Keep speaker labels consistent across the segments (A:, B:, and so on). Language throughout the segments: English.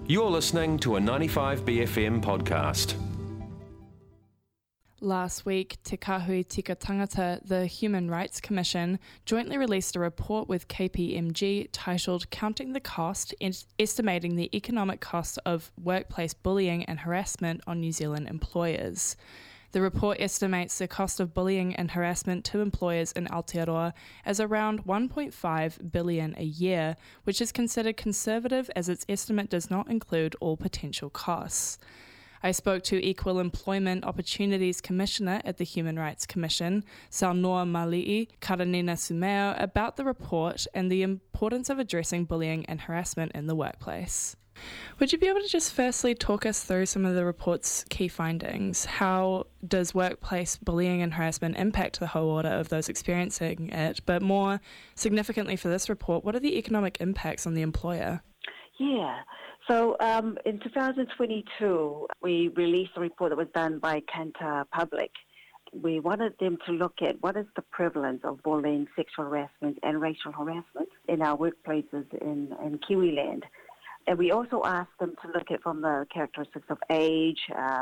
A: You're listening to a 95BFM podcast.
B: Last week, Te Kahui Tika Tangata, the Human Rights Commission, jointly released a report with KPMG titled Counting the Cost, Estimating the Economic Cost of Workplace Bullying and Harassment on New Zealand Employers. The report estimates the cost of bullying and harassment to employers in Aotearoa as around $1.5 billion a year, which is considered conservative as its estimate does not include all potential costs. I spoke to Equal Employment Opportunities Commissioner at the Human Rights Commission, Saunoa Mali'i Karanina Sumeo, about the report and the importance of addressing bullying and harassment in the workplace. Would you be able to just firstly talk us through some of the report's key findings? How does workplace bullying and harassment impact the whole order of those experiencing it? But more significantly for this report, what are the economic impacts on the employer?
C: Yeah. So in 2022, we released a report that was done by Kantar Public. We wanted them to look at what is the prevalence of bullying, sexual harassment and racial harassment in our workplaces in Kiwiland. And we also asked them to look at from the characteristics of age,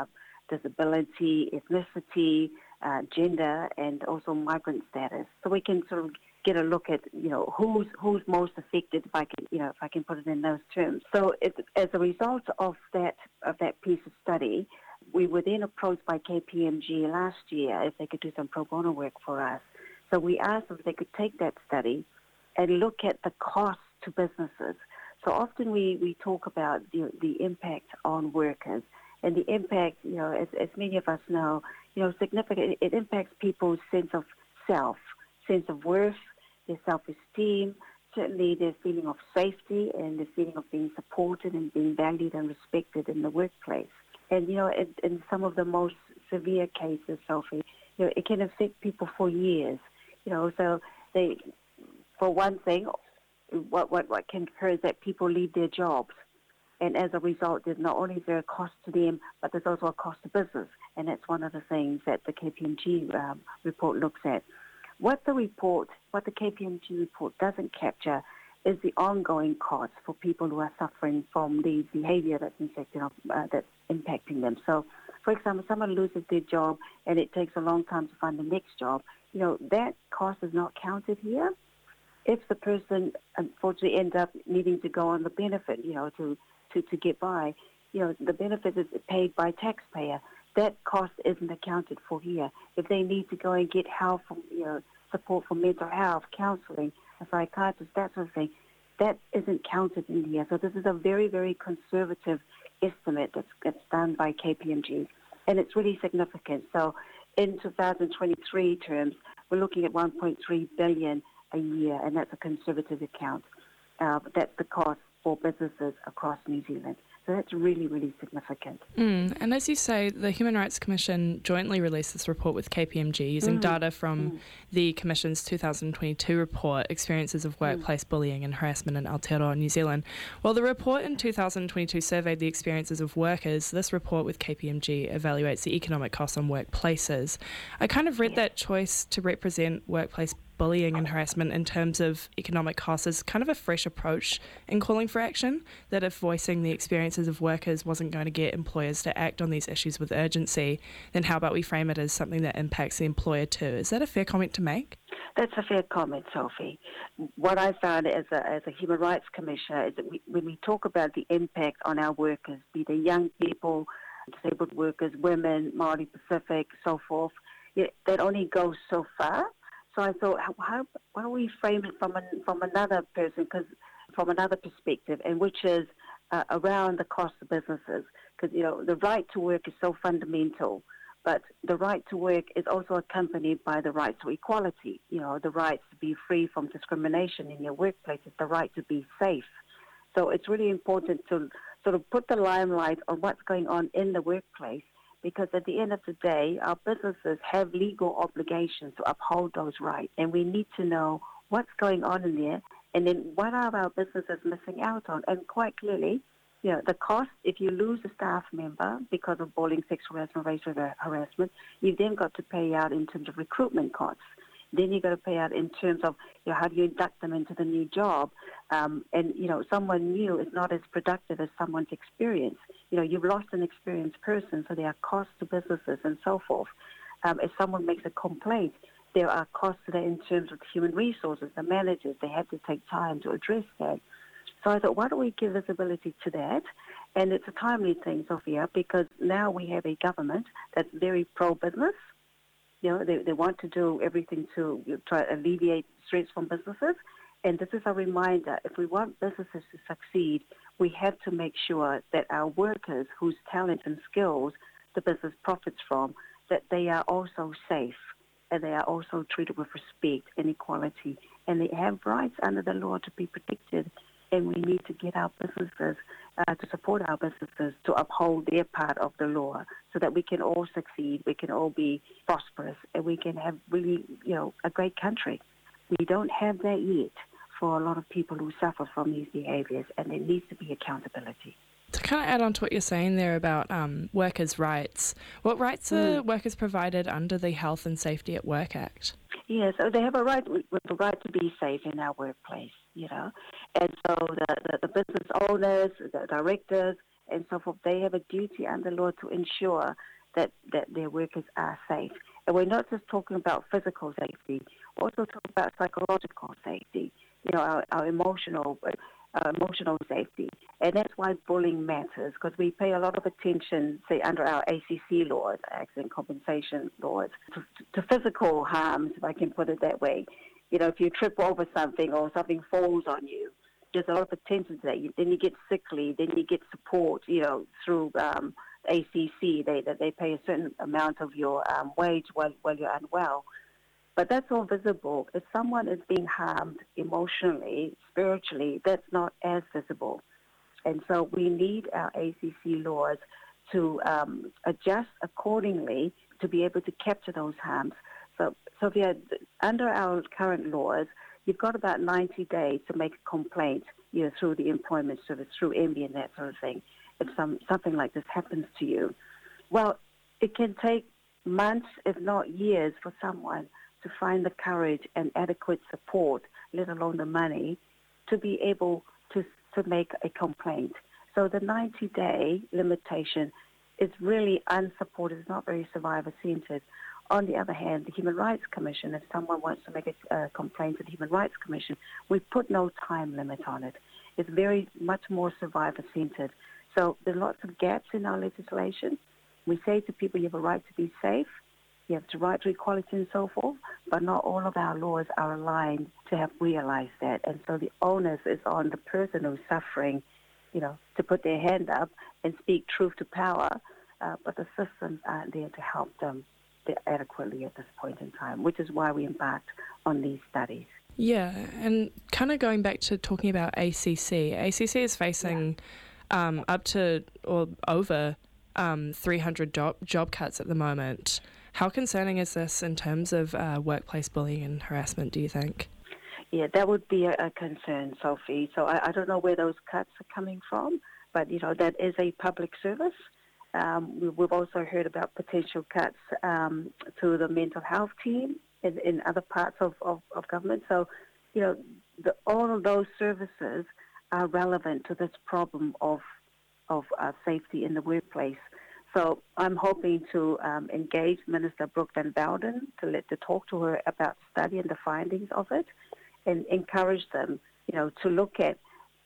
C: disability, ethnicity, gender, and also migrant status. So we can sort of get a look at, who's most affected, if I can put it in those terms. So as a result of that piece of study, we were then approached by KPMG last year if they could do some pro bono work for us. So we asked them if they could take that study and look at the cost to businesses. So often we talk about the impact on workers, and the impact, as many of us know, significant. It impacts people's sense of self, sense of worth, their self-esteem, certainly their feeling of safety and the feeling of being supported and being valued and respected in the workplace. And, in some of the most severe cases, Sophie, it can affect people for years. So they, for one thing, what can occur is that people leave their jobs. And as a result, there's not only is there a cost to them, but there's also a cost to business. And that's one of the things that the KPMG report looks at. What the KPMG report doesn't capture is the ongoing cost for people who are suffering from the behaviour that's impacting them. So, for example, someone loses their job and it takes a long time to find the next job. That cost is not counted here. If the person unfortunately ends up needing to go on the benefit, to get by, the benefit is paid by taxpayer. That cost isn't accounted for here. If they need to go and get help from, support for mental health, counselling, a psychiatrist, that sort of thing, that isn't counted in here. So this is a very, very conservative estimate that's done by KPMG, and it's really significant. So in 2023 terms, we're looking at $1.3 billion a year, and that's a conservative account. That's the cost for businesses across New Zealand. So that's really, really significant.
B: And as you say, the Human Rights Commission jointly released this report with KPMG using data from the Commission's 2022 report, Experiences of Workplace Bullying and Harassment in Aotearoa, New Zealand. While the report in 2022 surveyed the experiences of workers, this report with KPMG evaluates the economic costs on workplaces. I kind of read that choice to represent workplace bullying and harassment in terms of economic costs is kind of a fresh approach in calling for action, that if voicing the experiences of workers wasn't going to get employers to act on these issues with urgency, then how about we frame it as something that impacts the employer too? Is that a fair comment to make?
C: That's a fair comment, Sophie. What I found as a Human Rights Commissioner is that when we talk about the impact on our workers, be they young people, disabled workers, women, Māori Pacific, so forth, that only goes so far. So I thought, why don't we frame it from another person, from another perspective, and which is around the cost of businesses. Because, the right to work is so fundamental, but the right to work is also accompanied by the right to equality, the right to be free from discrimination in your workplace, is the right to be safe. So it's really important to sort of put the limelight on what's going on in the workplace, because at the end of the day, our businesses have legal obligations to uphold those rights, and we need to know what's going on in there, and then what are our businesses missing out on. And quite clearly, the cost, if you lose a staff member because of bullying, sexual harassment, racial harassment, you've then got to pay out in terms of recruitment costs. Then you've got to pay out in terms of, how do you induct them into the new job? And, someone new is not as productive as someone's experience. You've lost an experienced person, so there are costs to businesses and so forth. If someone makes a complaint, there are costs to that in terms of human resources, the managers, they have to take time to address that. So I thought, why don't we give visibility to that? And it's a timely thing, Sophia, because now we have a government that's very pro-business. They want to do everything to try to alleviate stress from businesses. And this is a reminder, if we want businesses to succeed, we have to make sure that our workers whose talent and skills the business profits from, that they are also safe and they are also treated with respect and equality. And they have rights under the law to be protected. And we need to get our businesses, to support our businesses to uphold their part of the law so that we can all succeed, we can all be prosperous, and we can have really, a great country. We don't have that yet for a lot of people who suffer from these behaviours, and there needs to be accountability.
B: To kind of add on to what you're saying there about workers' rights, what rights are workers provided under the Health and Safety at Work Act? Yeah,
C: so they have a right to be safe in our workplace, And so the business owners, the directors, and so forth, they have a duty under law to ensure that their workers are safe. And we're not just talking about physical safety, we're also talking about psychological safety, our emotional safety. And that's why bullying matters, because we pay a lot of attention, say, under our ACC laws, accident compensation laws, to physical harms, if I can put it that way. If you trip over something or something falls on you, there's a lot of attention to that. Then you get sick leave, then you get support, through ACC. They pay a certain amount of your wage while you're unwell. But that's all visible. If someone is being harmed emotionally, spiritually, that's not as visible. And so we need our ACC laws to adjust accordingly to be able to capture those harms. So under our current laws, you've got about 90 days to make a complaint, through the employment service, through MB and that sort of thing, if something like this happens to you. Well, it can take months, if not years, for someone to find the courage and adequate support, let alone the money, to be able to make a complaint. So the 90-day limitation is really unsupported. It's not very survivor-centered. On the other hand, the Human Rights Commission, if someone wants to make a complaint to the Human Rights Commission, we put no time limit on it. It's very much more survivor-centered. So there are lots of gaps in our legislation. We say to people, you have a right to be safe, you have the right to equality and so forth, but not all of our laws are aligned to have realized that. And so the onus is on the person who's suffering, to put their hand up and speak truth to power, but the systems aren't there to help them adequately at this point in time, which is why we embarked on these studies.
B: Yeah, and kind of going back to talking about ACC is facing up to or over 300 job cuts at the moment. How concerning is this in terms of workplace bullying and harassment, do you think?
C: Yeah, that would be a concern, Sophie. So I don't know where those cuts are coming from, but, that is a public service. We've also heard about potential cuts to the mental health team in other parts of government. So, all of those services are relevant to this problem of safety in the workplace. So I'm hoping to engage Minister Brooke Van Velden to talk to her about the study and the findings of it, and encourage them, to look at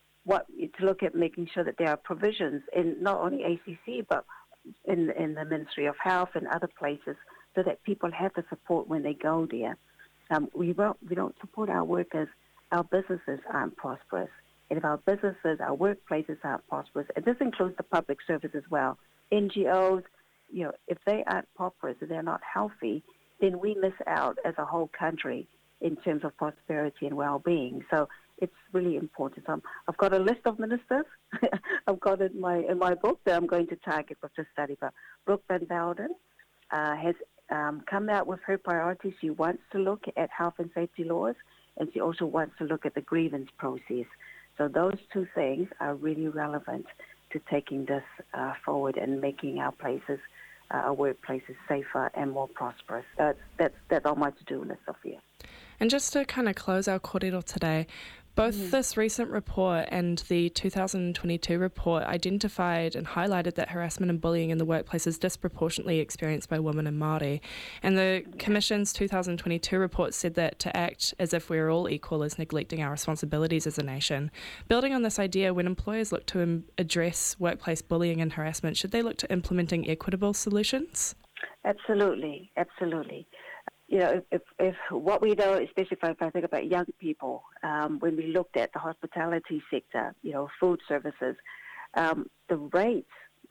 C: making sure that there are provisions in not only ACC but in the Ministry of Health and other places, so that people have the support when they go there. We don't support our workers, our businesses aren't prosperous. And if our businesses, our workplaces aren't prosperous, and this includes the public service as well, NGOs, if they aren't prosperous, if they're not healthy, then we miss out as a whole country in terms of prosperity and well-being. So it's really important. So I've got a list of ministers. I've got it in my book that I'm going to target with this study. But Brooke Van Velden has come out with her priorities. She wants to look at health and safety laws, and she also wants to look at the grievance process. So those two things are really relevant to taking this forward and making our places, our workplaces safer and more prosperous. That's on my to-do list, Sophia.
B: And just to kind of close our kōrero today, both this recent report and the 2022 report identified and highlighted that harassment and bullying in the workplace is disproportionately experienced by women and Māori. And the Commission's 2022 report said that to act as if we're all equal is neglecting our responsibilities as a nation. Building on this idea, when employers look to address workplace bullying and harassment, should they look to implementing equitable solutions?
C: Absolutely. You know, if what we know, especially if I think about young people, when we looked at the hospitality sector, you know, food services, the rates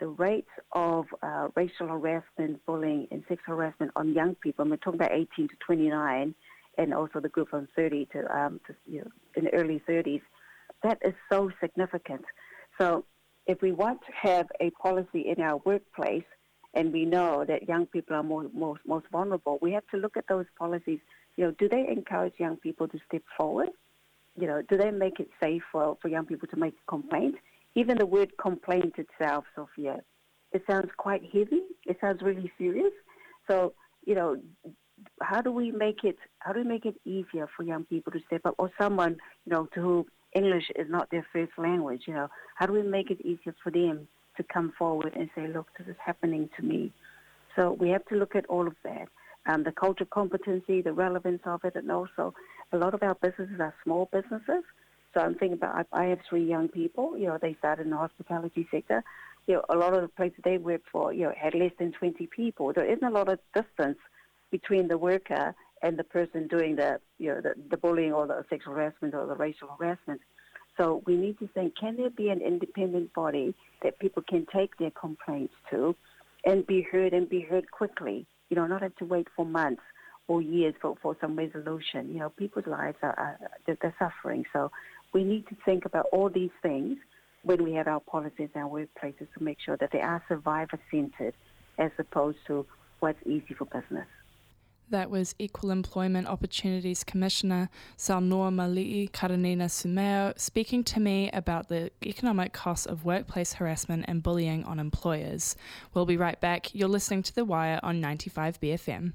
C: of racial harassment, bullying, and sexual harassment on young people, and we're talking about 18 to 29, and also the group from 30 to in the early 30s, that is so significant. So if we want to have a policy in our workplace, and we know that young people are most vulnerable, we have to look at those policies. You know, do they encourage young people to step forward? You know, do they make it safe for young people to make a complaint? Even the word complaint itself, Sophia, it sounds quite heavy. It sounds really serious. So, you know, how do we make it easier for young people to step up, or someone, you know, to whom English is not their first language? You know, how do we make it easier for them to come forward and say, look, this is happening to me? So we have to look at all of that, the cultural competency, the relevance of it, and also a lot of our businesses are small businesses. So I'm thinking about, I have 3 young people, you know, they started in the hospitality sector. You know, a lot of the places they work for, you know, had less than 20 people. There isn't a lot of distance between the worker and the person doing the bullying or the sexual harassment or the racial harassment. So we need to think, can there be an independent body that people can take their complaints to and be heard quickly? You know, not have to wait for months or years for some resolution. You know, people's lives they're suffering. So we need to think about all these things when we have our policies and our workplaces to make sure that they are survivor-centred as opposed to what's easy for business.
B: That was Equal Employment Opportunities Commissioner Saunoa Mali'i Karanina Sumeo speaking to me about the economic costs of workplace harassment and bullying on employers. We'll be right back. You're listening to The Wire on 95BFM.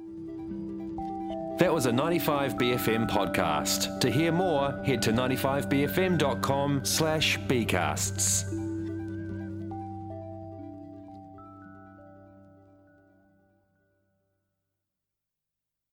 A: That was a 95BFM podcast. To hear more, head to 95bfm.com/bcasts.